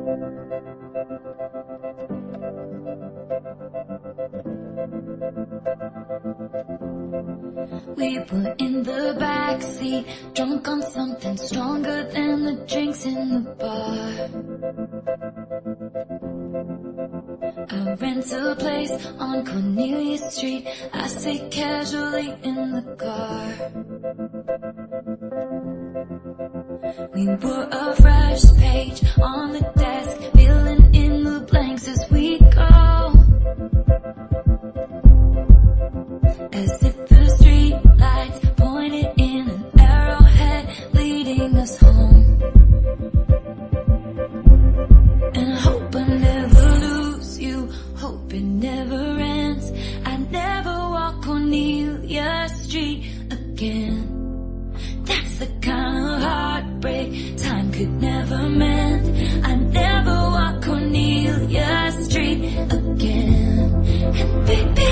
We were in the backseat, drunk on something stronger than the drinks in the bar. I rent a place on Cornelia Street. I sit casually in the car. We were a fresh page on the desk, filling in the blanks as we go, as if the street lights pointed in an arrowhead leading us home. And I hope I never lose you, hope it never ends. I never walk Cornelia Street again. That's the kind of heartbreak time could never mend. I never walk Cornelia Street again. And baby,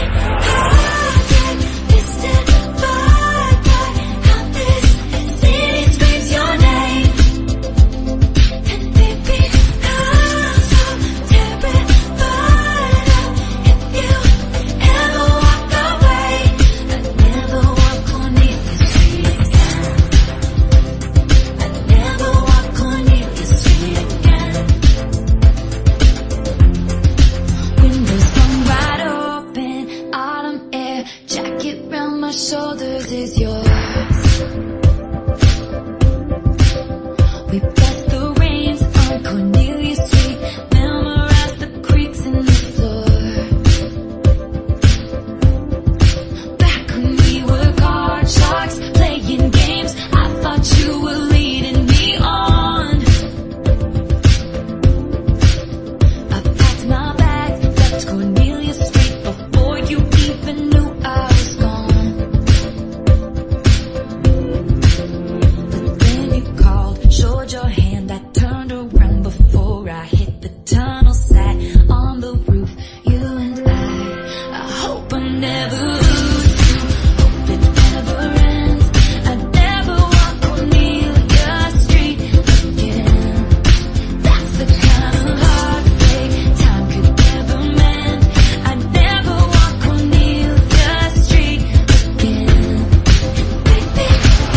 my shoulders is yours. We pressed the reins on Cornelia Street, memorized the creaks in the floor. Back when we were card sharks, playing games, I thought you were leading me on. I packed my bags, left Cornelia Street before you even knew I was gone. Showed your hand, I turned around before I hit the tunnel, sat on the roof, you and I hope I never lose you, hope it never ends. I never walk Cornelia Street again. That's the kind of heartbreak time could never mend. I never walk Cornelia Street again. Baby,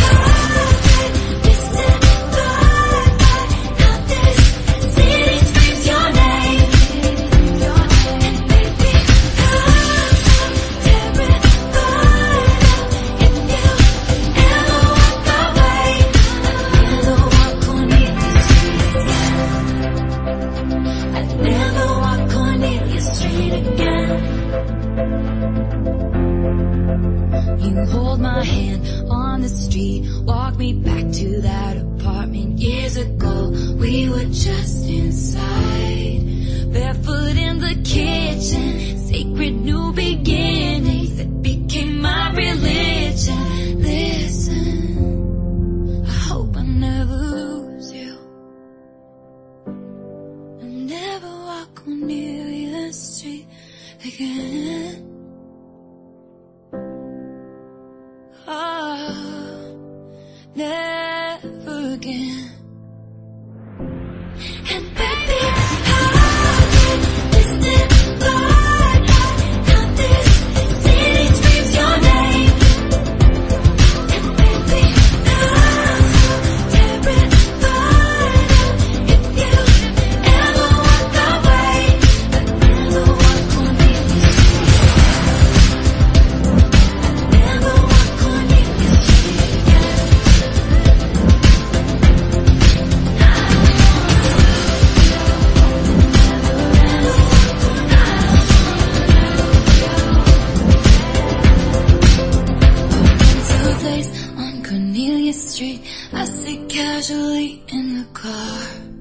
you hold my hand on the street, walk me back to that apartment years ago. We were just inside, barefoot in the kitchen, sacred new beginnings that became my religion. Listen, I hope I never lose you. I never walk Cornelia Street again. Oh, never again. And baby, listen, Lord, now this city screams your name. And baby, I'm so terrified if you ever walk away. I never walk Cornelia Street. I never walk Cornelia Street again. On Cornelia Street, I sit casually in the car.